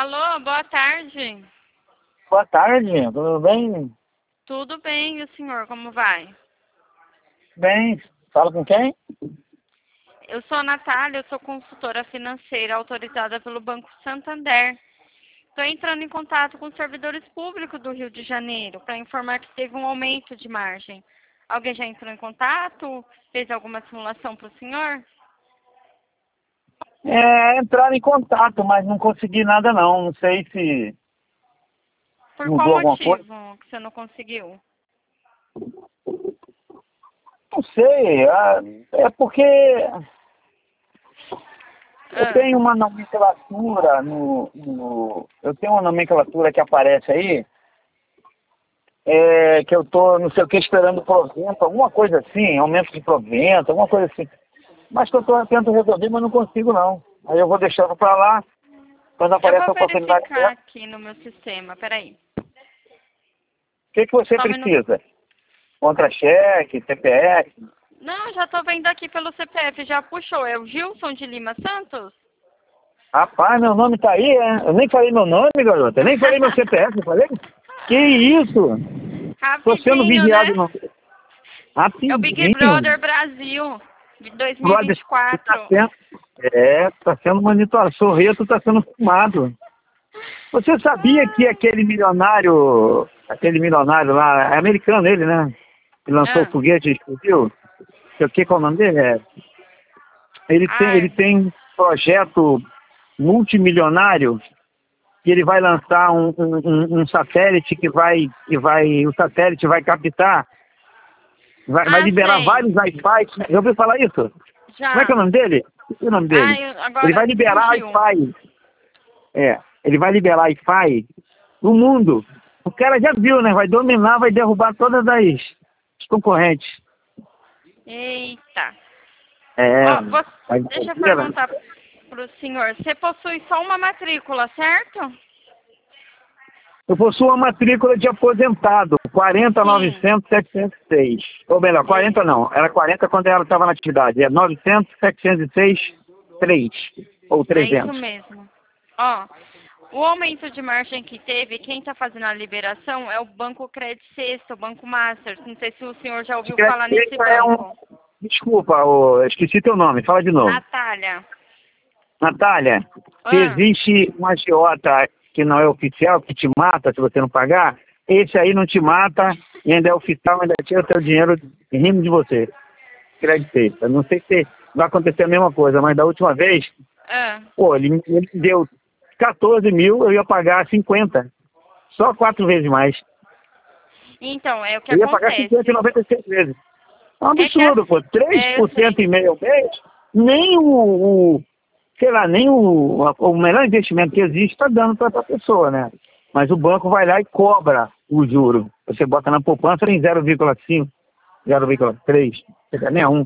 Alô, boa tarde. Boa tarde, tudo bem? Tudo bem, e o senhor, como vai? Bem, fala com quem? Eu sou a Natália, eu sou consultora financeira autorizada pelo Banco Santander. Estou entrando em contato com os servidores públicos do Rio de Janeiro para informar que teve um aumento de margem. Alguém já entrou em contato? Fez alguma simulação para o senhor? Entrar em contato, mas não consegui nada não. Não sei se Por qual mudou alguma coisa. motivo que você não conseguiu? Não sei, é porque eu tenho uma nomenclatura eu tenho uma nomenclatura que aparece aí, que eu tô, não sei o que, esperando provento, alguma coisa assim, aumento de provento, alguma coisa assim. Mas que eu tento resolver, mas não consigo não. Aí eu vou deixando pra lá, quando Eu aparece vou a oportunidade verificar certa. aqui no meu sistema, peraí. O que você Só um minuto. precisa? Contra-cheque, CPF? Não, já estou vendo aqui pelo CPF, já puxou. É o Gilson de Lima Santos? Rapaz, meu nome tá aí, é? Eu nem falei meu nome, garota. Eu nem falei meu CPF, eu falei? Que isso? Tô sendo Rapidinho, vigiado né? não. É o Big Rapidinho. Brother Brasil de Brother, tá 2024. sendo, tá sendo monitorado. Sorreto tá sendo filmado. Você sabia que aquele milionário lá, é americano ele, né? Que lançou o Ah, foguete e explodiu? Sei o que, qual é o nome dele? Ele ai, tem um projeto multimilionário que ele vai lançar um satélite o satélite vai captar, vai liberar sei. vários Wi-Fi. Já ouviu falar isso? Como é que é o Já. nome dele? O nome dele? Ai, Ele vai agora liberar fugiu. Wi-Fi. Ele vai liberar Wi-Fi no mundo. O cara já viu, né? Vai dominar, vai derrubar todas as concorrentes. Eita. É, Ó, vai deixa eu dominar. perguntar pro senhor. Você possui só uma matrícula, certo? Eu possuo uma matrícula de aposentado, Sim. 40.900.706. Ou melhor, 40 É, não. Era 40 quando ela estava na atividade. É 900.706, 3. Ou é isso 300. mesmo. Ó, o aumento de margem que teve, quem está fazendo a liberação é o Banco Credit Sexto, o Banco Master. Não sei se o senhor já ouviu falar nesse Crédito é um... banco. Desculpa, esqueci teu nome. Fala de novo. Natália. Natália, se Ah, existe um agiota que não é oficial, que te mata se você não pagar, esse aí não te mata e ainda é oficial, ainda tira teu dinheiro rindo de você. Crédito. Não sei se vai acontecer a mesma coisa, mas da última vez, ah. pô, ele deu 14 mil, eu ia pagar 50. Só 4 vezes mais. Então, é o que Eu ia pagar 50 e acontece. 96 vezes. É um É que absurdo, pô. eu 3% sei. e meio ao mês, nem sei lá, nem o melhor investimento que existe está dando para a pessoa, né? Mas o banco vai lá e cobra o juro. Você bota na poupança em 0,5, 0,3, nem a 1.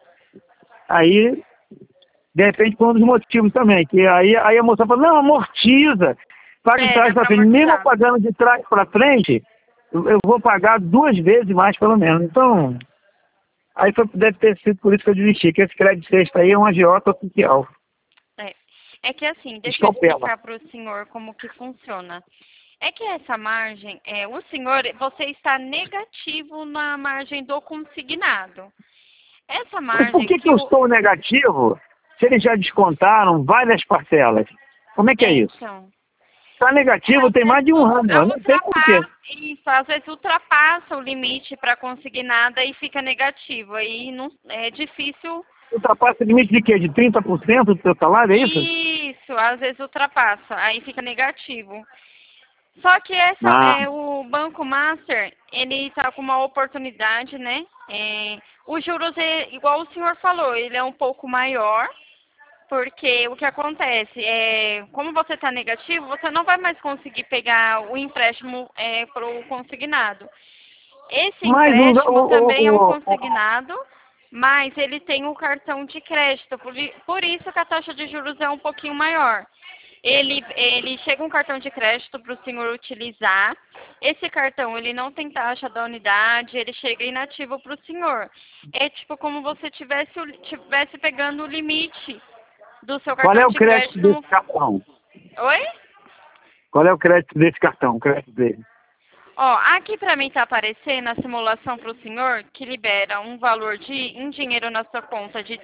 Aí, de repente, foi um dos motivos também, que aí a moça fala, não, amortiza, paga de É, trás dá para pra frente. Mesmo eu amortizar. pagando de trás para frente, eu vou pagar 2 vezes mais, pelo menos. Então, deve ter sido por isso que eu desisti, que esse crédito sexto aí é um agiota oficial. É. É que assim, deixa eu Escalpela. explicar para o senhor como que funciona. É que essa margem, o senhor, você está negativo na margem do consignado. Essa Mas por margem que que eu o. estou negativo se eles já descontaram várias parcelas? Como é que é isso? Então. Está negativo Às tem mais vezes de um ano, eu não sei por quê. ultrapassa, isso, às vezes ultrapassa o limite para consignada e fica negativo. Aí não, é difícil. Ultrapassa o limite de quê? De 30% do seu salário, é isso? Isso, às vezes ultrapassa, aí fica negativo. Só que Ah, o Banco Master, ele está com uma oportunidade, né? Os juros, igual o senhor falou, ele é um pouco maior, porque o que acontece como você está negativo, você não vai mais conseguir pegar o empréstimo para o consignado. Esse mas empréstimo também é um consignado, mas ele tem o cartão de crédito, por isso que a taxa de juros é um pouquinho maior. Ele chega um cartão de crédito para o senhor utilizar. Esse cartão, ele não tem taxa da unidade, ele chega inativo para o senhor. É tipo como você tivesse pegando o limite do seu qual cartão é o de crédito crédito desse no. cartão? Oi? Qual é o crédito desse cartão? O crédito dele? Ó, aqui pra mim tá aparecendo a simulação pro senhor que libera um valor em dinheiro na sua conta de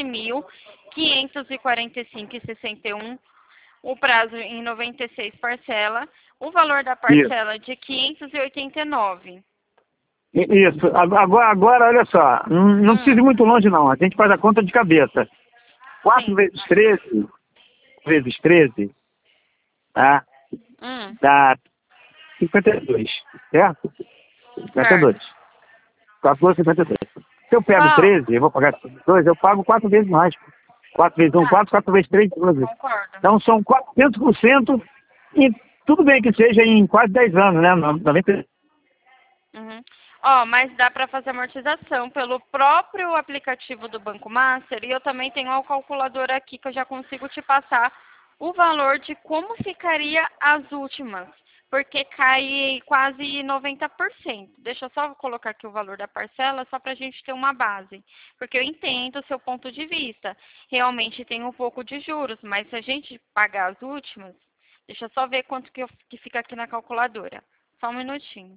13.545,61, o prazo em 96 parcela, o valor da Isso. parcela de 589. Isso. Agora, olha só, não precisa ir muito longe não, a gente faz a conta de cabeça. 4 Sim. vezes 13, tá? Dá 52, certo? 52. 4,52. Se eu pego Bom, 13, eu vou pagar 52, eu pago 4 vezes mais. 4 vezes 1, 4, 4 vezes 3, 12. concordo. Então são 400% e tudo bem que seja em quase 10 anos, né? 90. Uhum. Ó, mas dá para fazer amortização pelo próprio aplicativo do Banco Master e eu também tenho uma calculadora aqui que eu já consigo te passar o valor de como ficaria as últimas, porque cai quase 90%. Deixa eu só colocar aqui o valor da parcela só para a gente ter uma base, porque eu entendo o seu ponto de vista. Realmente tem um pouco de juros, mas se a gente pagar as últimas, deixa eu só ver quanto que fica aqui na calculadora. Só um minutinho.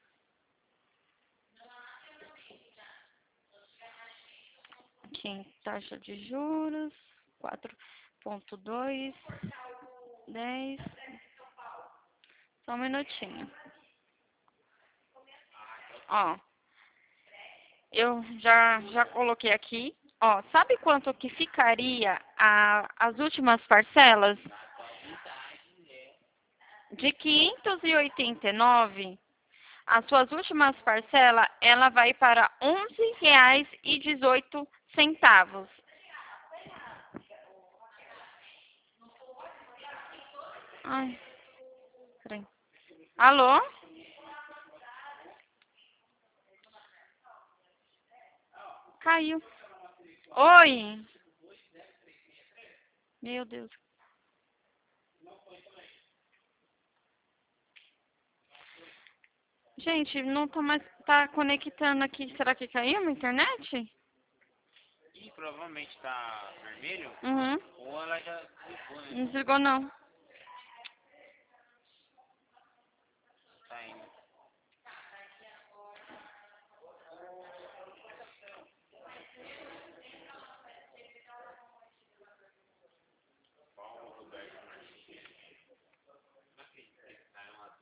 Aqui, taxa de juros, 4,2, 10. Só um minutinho. Ó, eu já coloquei aqui. Ó, sabe quanto que ficaria as últimas parcelas? De 589, as suas últimas parcelas, ela vai para R$ 11,18. Ai, peraí. Alô? Caiu. Oi. Meu Deus. Gente, não tá mais tá conectando aqui. Será que caiu na internet? E provavelmente tá vermelho, Uhum. ou ela já desligou, né? Não desligou não.